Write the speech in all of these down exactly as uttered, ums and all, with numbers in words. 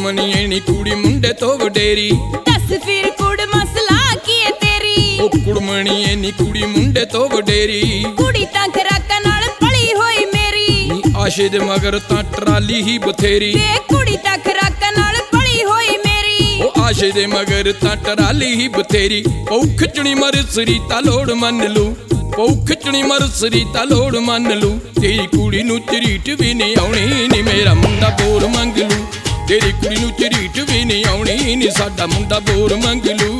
ਕੁੜਮਣੀਏ ਨੀ ਕੁੜੀ ਮੁੰਡੇ ਤੋਂ ਵਡੇਰੀ। ਦੱਸ ਫਿਰ ਕੁੜ ਮਸਲਾ ਕੀ ਏ ਤੇਰੀ। ਉਹ ਕੁੜਮਣੀਏ ਨੀ ਕੁੜੀ ਮੁੰਡੇ ਤੋਂ ਵਡੇਰੀ। ਕੁੜੀ ਤਾਂ ਖਰਾਕਾਂ ਨਾਲ ਪਲੀ ਹੋਈ ਮੇਰੀ। ਨੀ ਆਸ਼ੇ ਦੇ ਮਗਰ ਤਾਂ ਟਰਾਲੀ ਹੀ ਬਥੇਰੀ। ਵੇ ਕੁੜੀ ਤਾਂ ਖਰਾਕਾਂ ਨਾਲ ਪਲੀ ਹੋਈ ਮੇਰੀ। ਉਹ ਆਸ਼ੇ ਦੇ ਮਗਰ ਤਾਂ ਟਰਾਲੀ ਹੀ ਬਥੇਰੀ। ਪਉ ਖਿੱਚਣੀ ਮਰਸਰੀ ਤਾਂ ਲੋੜ ਮੰਨ ਲੂ। ਪਉ ਖਿੱਚਣੀ ਮਰਸਰੀ ਤਾਂ ਲੋੜ ਮੰਨ ਲੂ। ਤੇਰੀ ਕੁੜੀ ਨੂੰ ਝਰੀਟ ਵੀ ਨਹੀਂ ਆਉਣੀ ਨੀ ਮੇਰਾ ਮੁੰਡਾ ਬੋਰ ਮੰਗ ਲੂ। ਤੇਰੀ ਕੁੜੀ ਨੂੰ ਝਰੀਟ ਵੀ ਨਹੀਂ ਆਉਣੀ ਨੀ ਸਾਡਾ ਮੁੰਡਾ ਬੋਰ ਮੰਗ ਲੂ।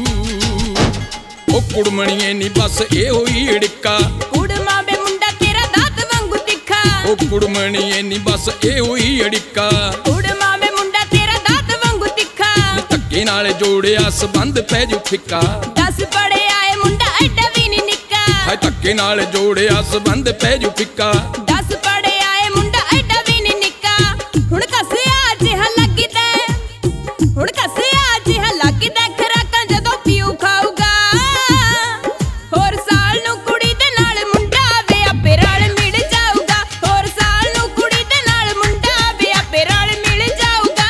ਉਹ ਕੁੜਮਣੀਏ ਨੀ ਬਸ ਇਹੋ ਹੀ ਅੜਿੱਕਾ। ਕੁੜਮਾ ਵੇ ਮੁੰਡਾ ਤੇਰਾ ਦਾਤ ਵਾਂਗੂ ਤਿੱਖਾ। ਉਹ ਕੁੜਮਣੀਏ ਨੀ ਬਸ ਇਹੋ ਹੀ ਅੜਿੱਕਾ। ਕੁੜਮਾ ਵੇ ਮੁੰਡਾ ਤੇਰਾ ਦਾਤ ਵਾਂਗੂ ਤਿੱਖਾ। ਧੱਕੇ ਨਾਲ ਜੋੜਿਆ ਸੰਬੰਧ ਪੈ ਜੂ ਫਿੱਕਾ। ਦਸ ਪੜਿਆ ਏ ਮੁੰਡਾ ਐਡਾ ਵੀ ਨਹੀਂ ਨਿੱਕਾ। ਹਾਏ ਧੱਕੇ ਨਾਲ ਜੋੜਿਆ ਸੰਬੰਧ ਪੈ ਜੂ ਫਿੱਕਾ। ਦਸ ਪੜਿਆ ਏ ਮੁੰਡਾ ਐਡਾ ਵੀ ਨਹੀਂ ਨਿੱਕਾ। ਹੁਣ ਕੱਸਿਆ ਜਿਹਾ ਲੱਗਦਾ। ਹੁਣ ਕੱਸਿਆ ਜਿਹਾ ਲੱਗਦਾ ਖਰਾਕਾਂ ਜਦੋਂ ਪੀਊ ਖਾਊਗਾ। ਹੋਰ ਸਾਲ ਨੂੰ ਕੁੜੀ ਦੇ ਨਾਲ ਮੁੰਡਾ ਵੇ ਆਪੇ ਰਲ ਮਿਲ ਜਾਊਗਾ। ਹੋਰ ਸਾਲ ਨੂੰ ਕੁੜੀ ਦੇ ਨਾਲ ਮੁੰਡਾ ਵੇ ਆਪੇ ਰਲ ਮਿਲ ਜਾਊਗਾ।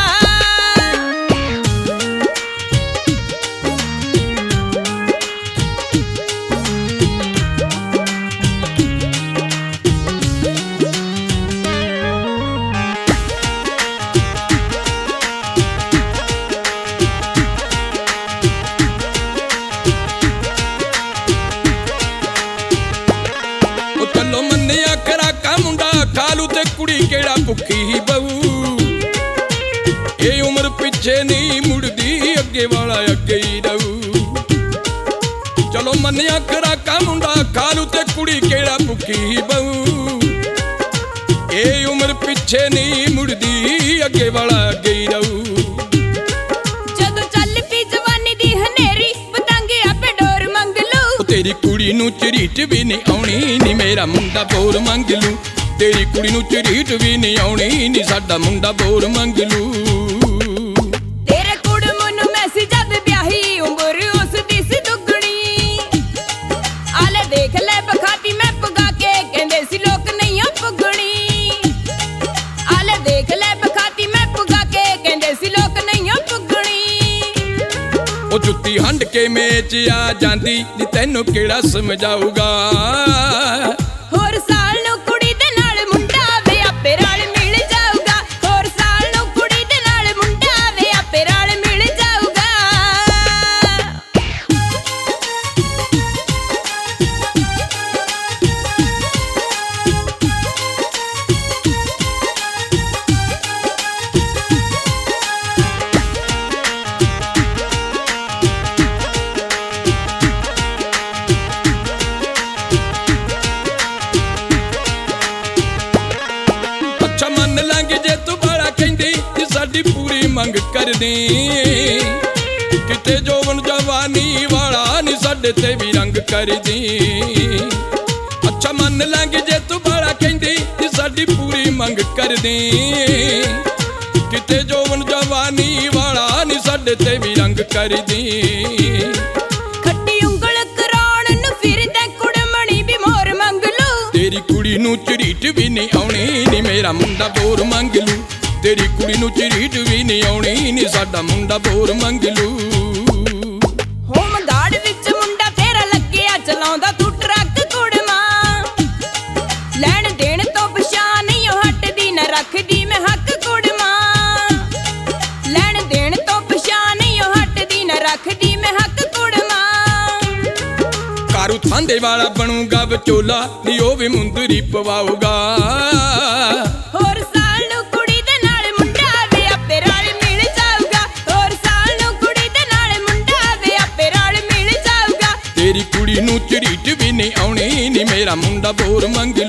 ਉਹ ਚੱਲੋ ਮੰਨਿਆ ਖਰਾਕਾਂ ਮੁੰਡਾ ਖਾਲੂ ਤੇ ਕੁੜੀ ਕਿਹੜਾ ਭੁੱਖੀ ਹੀ ਬਹੂ। ਇਹ ਉਮਰ ਪਿੱਛੇ ਨਹੀਂ ਮੁੜਦੀ ਅੱਗੇ ਵਾਲਾ ਅੱਗੇ ਹੀ ਰਹੂ। ਚਲੋ ਮੰਨਿਆ ਖਰਾਕਾਂ ਮੁੰਡਾ ਖਾਲੂ ਤੇ ਕੁੜੀ ਕਿਹੜਾ ਭੁੱਖੀ ਹੀ ਬਹੂ। ਇਹ ਉਮਰ ਪਿੱਛੇ ਨਹੀਂ ਮੁੜਦੀ ਅੱਗੇ ਵਾਲਾ ਅੱਗੇ ਹੀ ਰਹੂ। ਜਦੋਂ ਚੱਲ ਪਈ ਜਵਾਨੀ ਦੀ ਹਨੇਰੀ ਪਤੰਗ ਆਪੇ ਡੋਰ ਮੰਗ ਲੂ। ਤੇਰੀ ਕੁੜੀ ਨੂੰ ਝਰੀਟ ਵੀ ਨਹੀਂ ਆਉਣੀ ਨੀ ਮੇਰਾ ਮੁੰਡਾ ਬੋਰ ਮੰਗ ਲੂ। ਤੇਰੀ ਕੁੜੀ ਨੂੰ ਝਰੀਟ ਵੀ ਨਹੀਂ ਆਉਣੀ ਨੀ ਸਾਡਾ ਮੁੰਡਾ ਬੋਰ ਮੰਗ ਲੂ। ਤੇਰੇ ਕੁੜਮ ਨੂੰ ਮੈਂ ਸੀ ਜਦ ਵਿਆਹੀ ਉਮਰ ਉਸ ਦੀ ਸੀ ਦੁੱਗਣੀ। ਆਲੇ ਦੇਖ ਲੈ ਬਖਾਤੀ ਮੈਂ ਪੁਗਾ ਕੇ ਕਹਿੰਦੇ ਸੀ ਲੋਕ ਨਹੀਂ ਆ ਪੁੱਗਣੀ। ਆਲੇ ਦੇਖ ਲੈ ਬਖਾਤੀ ਮੈਂ ਪੁਗਾ ਕੇ ਕਹਿੰਦੇ ਸੀ ਲੋਕ ਨਹੀਂ ਆ ਪੁੱਗਣੀ। ਉਹ ਜੁੱਤੀ ਹੰਡ ਕੇ ਮੇਚ ਆ ਜਾਂਦੀ ਨੀ ਤੈਨੂੰ ਕਿਹੜਾ ਸਮਝਾਊਗਾ। ਹੋਰ ਸਾਲ ਨੂੰ ਕੁੜੀ ਦੇ ਨਾਲ ਮੁੰਡਾ ਵੇ ਆਪੇ ਰਲ ਮਿਲ ਜਾਊਗਾ। ਹੋਰ ਸਾਲ ਨੂੰ ਕੁੜੀ ਦੇ ਨਾਲ ਮੁੰਡਾ ਵੇ ਆਪੇ ਰਲ ਮਿਲ ਜਾਊਗਾ। ਅੱਛਾ ਮੰਨ ਲਾਂਗੇ ਜੇ ਤੂੰ ਬਾਲਾ ਕਹਿੰਦੀ ਕਿ ਸਾਡੀ ਪੂਰੀ ਮੰਗ ਕਰਦੀ। ਕਿਤੇ ਜੋਵਨ ਜਵਾਨੀ ਵਾਲਾ ਨੀ ਸਾਡੇ ਤੇ ਵੀ ਰੰਗ ਕਰਦੀ। ਅੱਛਾ ਮੰਨ ਲਾਂਗੇ ਜੇ ਤੂੰ ਬਾਲਾ ਕਹਿੰਦੀ ਕਿ ਸਾਡੀ ਪੂਰੀ ਮੰਗ ਕਰਦੀ। ਕਿਤੇ ਜੋਵਨ ਜਵਾਨੀ ਵਾਲਾ ਨੀ ਸਾਡੇ ਤੇ ਵੀ ਰੰਗ ਕਰਦੀ। ਖੱਟੀ ਉਂਗਲ ਕਰਾਉਣ ਨੂੰ ਫਿਰਦਾ ਕੁੜਮਣੀ ਵੀ ਮੋਰ ਮੰਗ ਲੂ। ਤੇਰੀ ਕੁੜੀ ਨੂੰ ਝਰੀਟ ਵੀ ਨਹੀਂ ਆਉਣੀ ਨੀ ਮੇਰਾ ਮੁੰਡਾ ਬੋਰ ਮੰਗ ਲੂ। ਤੇਰੀ ਕੁੜੀ ਨੂੰ ਝਰੀਟ ਵੀ ਨਹੀਂ ਆਉਣੀ ਨੀ ਸਾਡਾ ਮੁੰਡਾ ਬੋਰ ਮੰਗ ਲੂ। ਹੋਮ ਗਾਰਡ ਵਿੱਚ ਮੁੰਡਾ ਤੇਰਾ ਲੱਗਿਆ ਚਲਾਉਂਦਾ ਤੂੰ ਟਰੱਕ ਕੁੜਮਾ। ਲੈਣ ਦੇਣ ਤੋਂ ਪਛਾਣ ਨਹੀਂ ਉਹ ਹਟਦੀ ਨਾ ਰੱਖਦੀ ਮੈਂ ਹੱਕ ਕੁੜਮਾ। ਲੈਣ ਦੇਣ ਤੋਂ ਪਛਾਣ ਨਹੀਂ ਉਹ ਹਟਦੀ ਨਾ ਰੱਖਦੀ ਮੈਂ ਹੱਕ ਕੁੜਮਾ। ਕਾਰੂ ਥਾਂਦੇ ਵਾਲਾ ਬਣੂਗਾ ਵਿਚੋਲਾ ਨੀ ਉਹ ਵੀ ਮੁੰਦਰੀ ਪਵਾਊਗਾ। ਹੋਰ ਸਾਲ ਨੂੰ ਕੁੜੀ ਦੇ ਨਾਲ ਮੁੰਡਾ ਵੇ ਆਪੇ ਰਲ ਮਿਲ ਜਾਊਗਾ। ਹੋਰ ਸਾਲ ਨੂੰ ਕੁੜੀ ਦੇ ਨਾਲ ਮੁੰਡਾ ਵੇ ਆਪੇ ਰਲ ਮਿਲ ਜਾਊਗਾ। ਤੇਰੀ ਕੁੜੀ ਨੂੰ ਝਰੀਟ ਵੀ ਨਹੀਂ ਆਉਣੀ ਨੀ ਮੇਰਾ ਮੁੰਡਾ ਬੋਰ ਮੰਗ